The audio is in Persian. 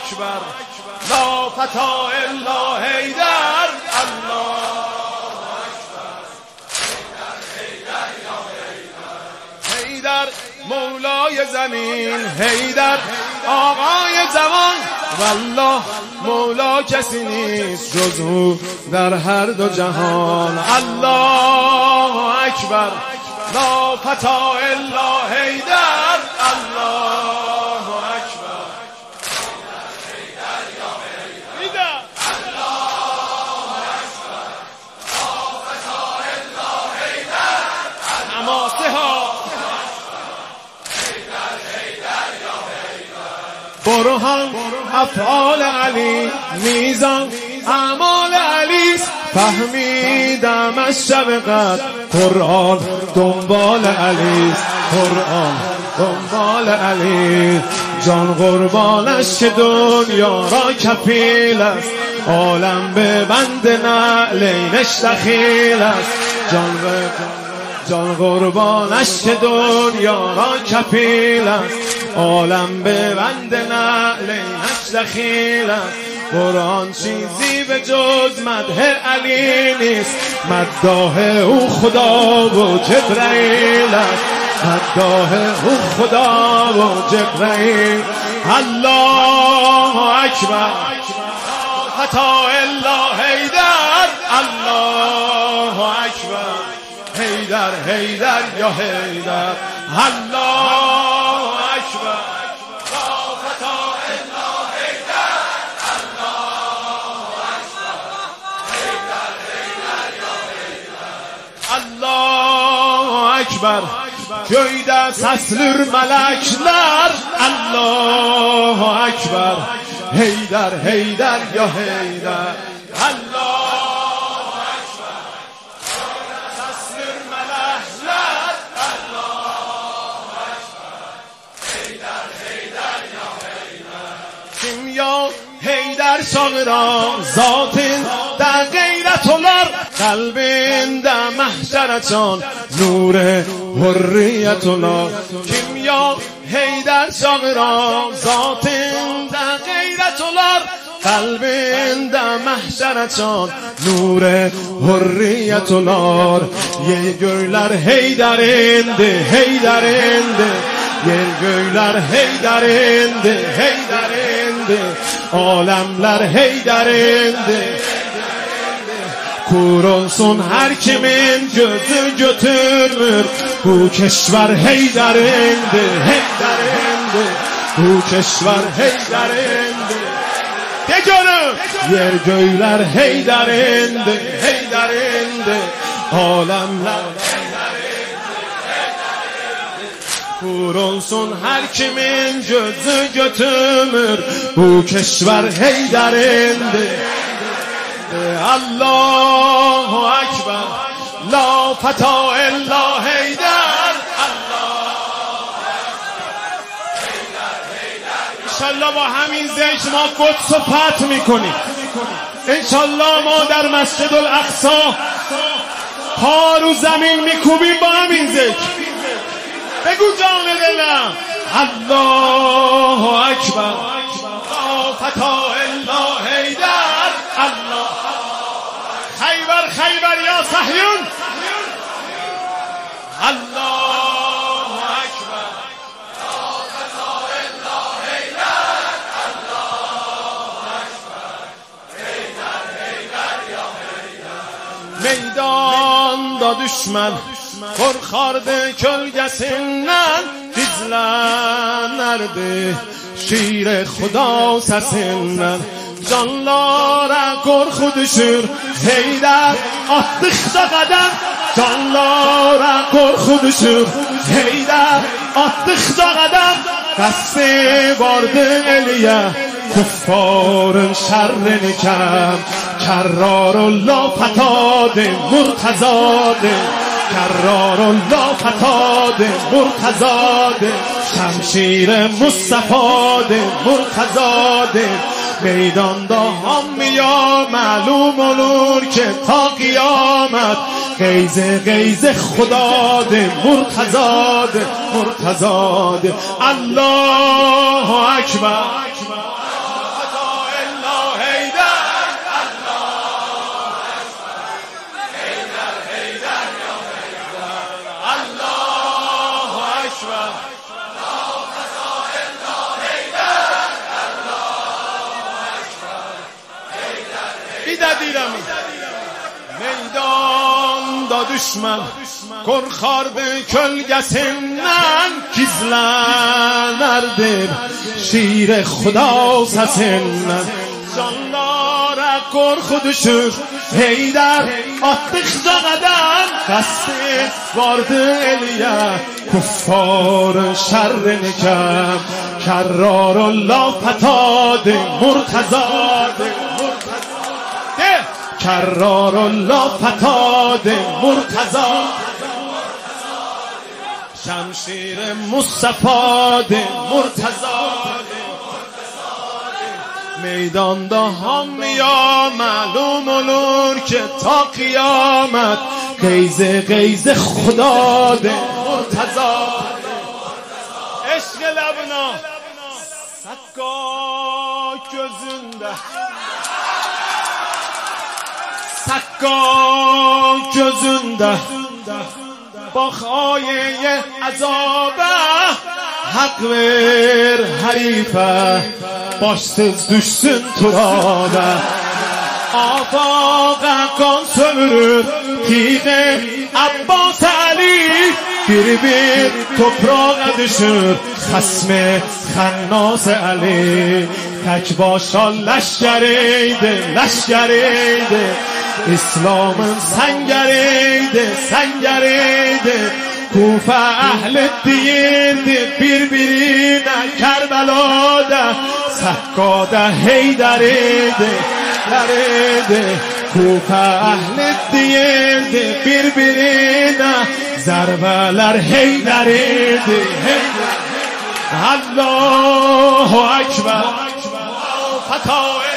اکبر لا فتا الا حیدر الله اکبر حیدر مولای زمین حیدر آقای زمان والله مولا کسی نیست جز او در هر دو جهان الله اکبر لا فتا الا حیدر الله اکبر حیدر یا حیدر الله اکبر لا فتا الا حیدر حماسه ها برهان افعال علی میزان اعمال علی فهمیدم از شب قدر قرآن دنبال علی قرآن دنبال علی جان قربانش که دنیا را کفیل است عالم به بند نعلینش دخیل است جان قربانش که دنیا را کفیل است عالم به بند نعلینش دخیل است قرآن چیزی به جز مدح علی نیست مداح او خدا و جبرائیل است مداح او خدا و جبرائیل الله اکبر فتا الا حیدر الله اکبر حیدر حیدر یا حیدر الله اکبر لا فتا الا حیدر الله اکبر حیدر حیدر یا حیدر الله اکبar köyde saslır melekler Allahu Ekber Heydar Heydar ya Heydar Allahu Ekber köyde saslır melekler Allahu Ekber Heydar Heydar ya Heydar Kim ya Heydar çağıran zatın da gayret olar kalbinde mahşer açan nure hürriyet olar kim ya Heydar çağıran zatında gayret olar kalbinde mahşer açan nure hürriyet olar yer göğler Heydar indi Heydar indi yer göğler Heydar indi Heydar indi alemler Heydar indi kur olsun her kimin gözü götürmür bu keşver Heydar indi Heydar indi bu keşver Heydar indi de canım yer göğler Heydar indi Heydar indi alemler Heydar indi Heydar indi kur olsun her kimin gözü götürmür bu keşver Heydar indi Allahu Ekber La feta illa Heydar Allahu Ekber İnşallah با همین ذکر ما قدس رو فتح میکنیم انشالله ما در مسجد الاقصی پا رو زمین میکوبیم با همین ذکر بگو جان دلم الله اکبر لا فتا الا حیدر الله خیبر خیبر یا صهیون الله اکبر لا فتا الا حیدر الله اکبر حیدر حیدر یا حیدر meydanda düşman korkardı kölgesinden dizlenirdi şiir Xudo sesinden canlara korku düşür Heydar attıkça kadem canlara korku düşür Heydar attıkça kadem desti vardı eliye kuffarın şerrini kem kerrarullah fetade murtezade kerrarullah fetade murtezade şemşir mustafade murtezade meydanda hammiya معلوم olur که تا قیامت قیز قیز خدا ده مرتضاده مرتضاده الله اکبر düşman korkardı kölgesinden gizlenirdi şiir Xudo sesinden. Canlara korku düşür Heydər attıkça qadam qasdi vardı eliye kuffarın şerrini kem kerrarullah fetadı murtazadı kerrarullah fetadı murtaza şemşir Mustafa'dı murtaza meydanda hamya معلوم olur که تا قیامت قیز قیز خدا ده مرتضی عشق لبنا سکا gözünde سکا gözünde با خایه عذابه حق ver حریفه başsız düşsün turaba afaqa qan sömürür tiğe Abbas Ali bir toprağa düşür xasme xannas Ali tek başa leşkeriydi leşkeriydi İslam'ın sengeriydi Kufa ehli deyirdi birbirine Kerbela'da Sakka'da Heydər idi Kufa ehli deyirdi birbirine Zərbələr Heydər idi Allahu Ekber Fetah